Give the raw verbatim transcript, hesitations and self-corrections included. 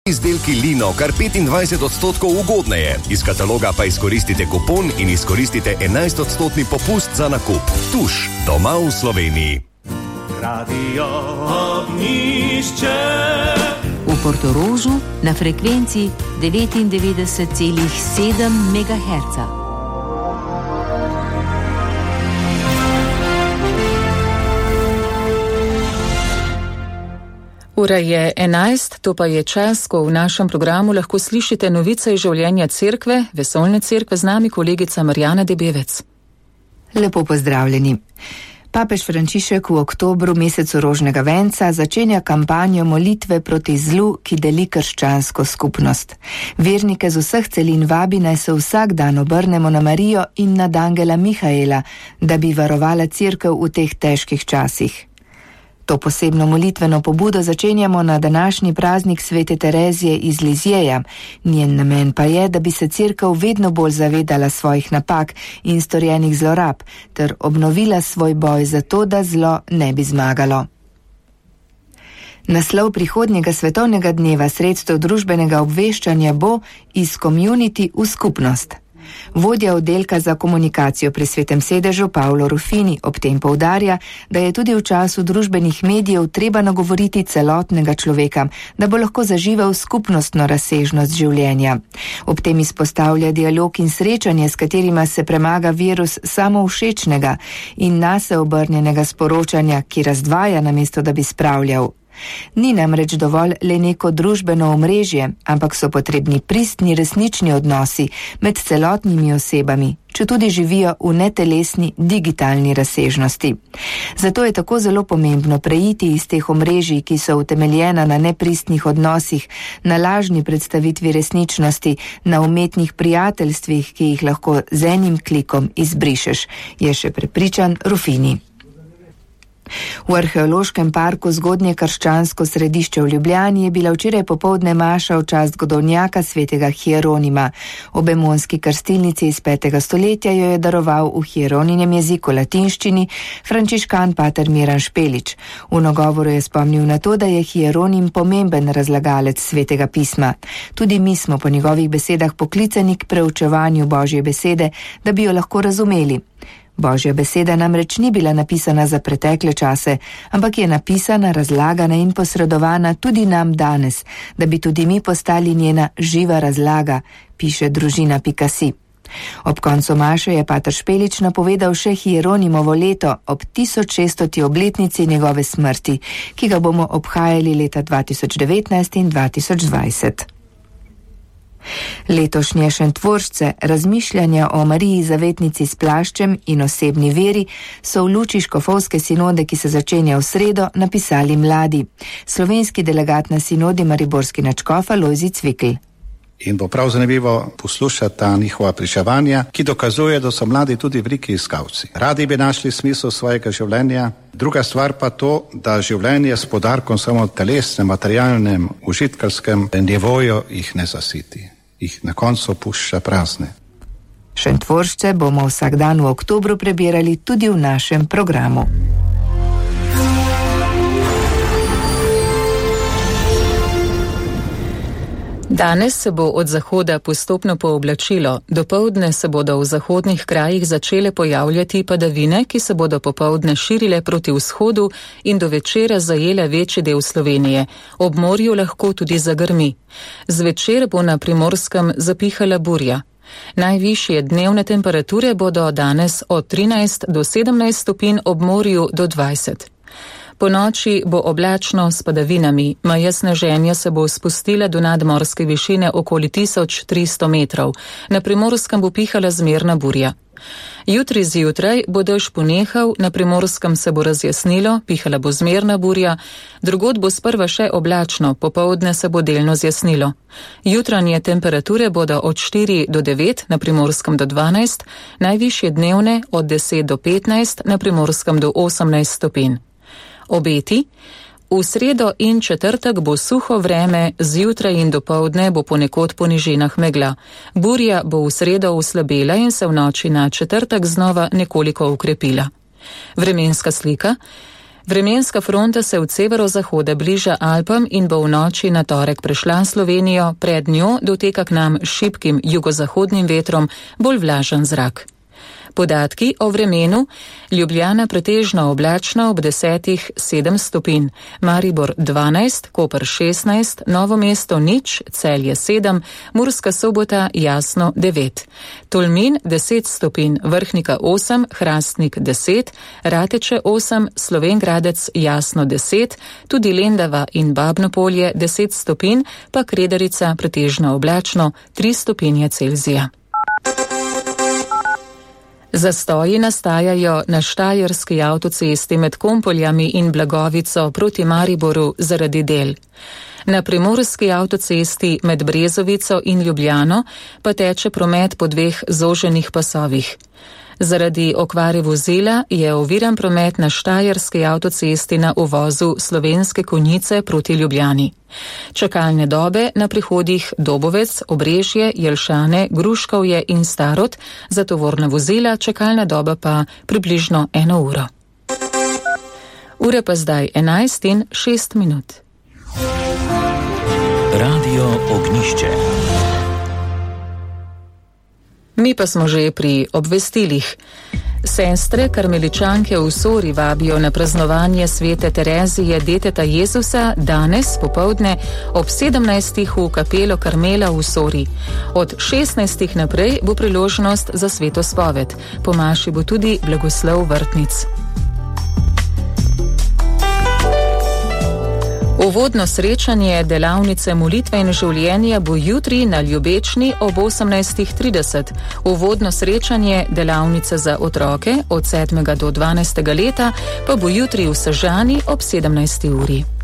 Izdelki Lino kar petindvajset odstotkov ugodneje. Iz kataloga pa izkoristite kupon in izkoristite enajst odstotni popust za nakup. Tuš, doma v Sloveniji. Radio Ognjišče. V Portorožu na frekvenci devetindevetdeset celih sedem megaherca. Ura je enajst, to pa je čas, ko v našem programu lahko slišite novice iz življenja cerkve, vesoljne cerkve, z nami kolegica Marjana Debevec. Lepo pozdravljeni. Papež Frančišek v oktobru, mesecu rožnega venca, začenja kampanjo molitve proti zlu, ki deli krščansko skupnost. Vernike z vseh celin vabi, naj se vsak dan obrnemo na Marijo in nad angela Mihaela, da bi varovala cerkev v teh težkih časih. To posebno molitveno pobudo začenjamo na današnji praznik svete Terezije iz Lizjeja. Njen namen pa je, da bi se cerkev vedno bolj zavedala svojih napak in storjenih zlorab, ter obnovila svoj boj za to, da zlo ne bi zmagalo. Naslov prihodnjega svetovnega dneva sredstev družbenega obveščanja bo Iz community v skupnost. Vodja oddelka za komunikacijo pri Svetem sedežu Paolo Rufini ob tem poudarja, da je tudi v času družbenih medijev treba nagovoriti celotnega človeka, da bo lahko zaživel skupnostno razsežnost življenja. Ob tem izpostavlja dialog in srečanje, s katerima se premaga virus samovšečnega in nase obrnjenega sporočanja, ki razdvaja namesto da bi spravljal. Ni namreč dovolj le neko družbeno omrežje, ampak so potrebni pristni resnični odnosi med celotnimi osebami, če tudi živijo v netelesni digitalni razsežnosti. Zato je tako zelo pomembno preiti iz teh omrežij, ki so utemeljena na nepristnih odnosih, na lažni predstavitvi resničnosti, na umetnih prijateljstvih, ki jih lahko z enim klikom izbrišeš, je še prepričan Rufini. V arheološkem parku Zgodnje krščansko središče v Ljubljani je bila včeraj popoldne maša v čast godovnjaka svetega Hieronima. Obemonski krstilnici iz petega stoletja jo je daroval v hieroninem jeziku latinščini frančiškan pater Miran Špelič. V nagovoru je spomnil na to, da je Hieronim pomemben razlagalec svetega pisma. Tudi mi smo po njegovih besedah poklicani k preučevanju Božje besede, da bi jo lahko razumeli. Božja beseda namreč ni bila napisana za pretekle čase, ampak je napisana, razlagana in posredovana tudi nam danes, da bi tudi mi postali njena živa razlaga, piše družina pika si. Ob koncu maše je pater Špelič napovedal še Hieronimovo leto ob tisoč šestoti obletnici njegove smrti, ki ga bomo obhajali leta dva tisoč devetnajst in dva tisoč dvajset. Letošnje šentvoršce, razmišljanja o Mariji zavetnici s plaščem in osebni veri, so v luči škofovske sinode, ki se začenja v sredo, napisali mladi. Slovenski delegat na sinodi mariborski nadškof Lojzi Cvikl. In bo prav zanimivo poslušati ta njihova pričevanja, ki dokazuje, da so mladi tudi veliki iskalci. Radi bi našli smisel svojega življenja. Druga stvar pa to, da življenje s podarkom samo telesnem, materialnem, užitkarskem nivoju jih ne zasiti. Jih na koncu pušča prazne. Šentvoršče bomo vsak dan v oktobru prebirali tudi v našem programu. Danes se bo od zahoda postopno pooblačilo. Dopoldne se bodo v zahodnih krajih začele pojavljati padavine, ki se bodo popoldne širile proti vzhodu in do večera zajele večji del Slovenije. Ob morju lahko tudi zagrmi. Zvečer bo na Primorskem zapihala burja. Najvišje dnevne temperature bodo danes od trinajst do sedemnajst stopinj, ob morju do dvajset. Po noči bo oblačno s padavinami, meja sneženja se bo spustila do nadmorske višine okoli tisoč tristo metrov. Na Primorskem bo pihala zmerna burja. Jutri zjutraj bo dež ponehal, na Primorskem se bo razjasnilo, pihala bo zmerna burja, drugod bo sprva še oblačno, popoldne se bo delno zjasnilo. Jutranje temperature bodo od štiri do devet, na Primorskem do dvanajst, najvišje dnevne od deset do petnajst, na Primorskem do osemnajst stopinj. Obeti. V sredo in četrtek bo suho vreme, zjutraj in dopoldne bo ponekod po nižinah megla. Burja bo v sredo oslabela in se v noči na četrtek znova nekoliko ukrepila. Vremenska slika. Vremenska fronta se od severozahode bliža Alpam in bo v noči na torek prešla Slovenijo, pred njo doteka k nam šibkim jugozahodnim vetrom bolj vlažen zrak. Podatki o vremenu: Ljubljana pretežno oblačna ob desetih sedem stopinj, Maribor dvanajst, Koper šestnajst, Novo mesto nič, Celje sedem, Murska Sobota jasno devet, Tolmin deset stopinj, Vrhnika osem, Hrastnik deset, Rateče osem, Slovenj Gradec jasno deset, tudi Lendava in Babnopolje deset stopinj, pa Kredarica pretežno oblačno tri stopinje Celzija. Zastoji nastajajo na štajerski avtocesti med Kompoljami in Blagovico proti Mariboru zaradi del. Na primorski avtocesti med Brezovico in Ljubljano pa teče promet po dveh zoženih pasovih. Zaradi okvare vozila je oviran promet na štajerski avtocesti na uvozu Slovenske Konjice proti Ljubljani. Čakalne dobe na prihodih Dobovec, Obrežje, Jelšane, Gruškovje in Starod, za tovorna vozila čakalna doba pa približno eno uro. Ura pa zdaj enajst in šest minut. Radio Ognjišče. Mi pa smo že pri obvestilih. Sestre karmeličanke v Sori vabijo na praznovanje svete Terezije deteta Jezusa danes popoldne ob sedemnajstih v kapelo Karmela v Sori. Od šestnajstih naprej bo priložnost za sveto spoved. Po maši bo tudi blagoslov vrtnic. Uvodno srečanje delavnice molitve in življenja bo jutri na Ljubečni ob osemnajstih trideset. Uvodno srečanje delavnice za otroke od sedmega do dvanajstega leta pa bo jutri v Sežani ob sedemnajsti uri.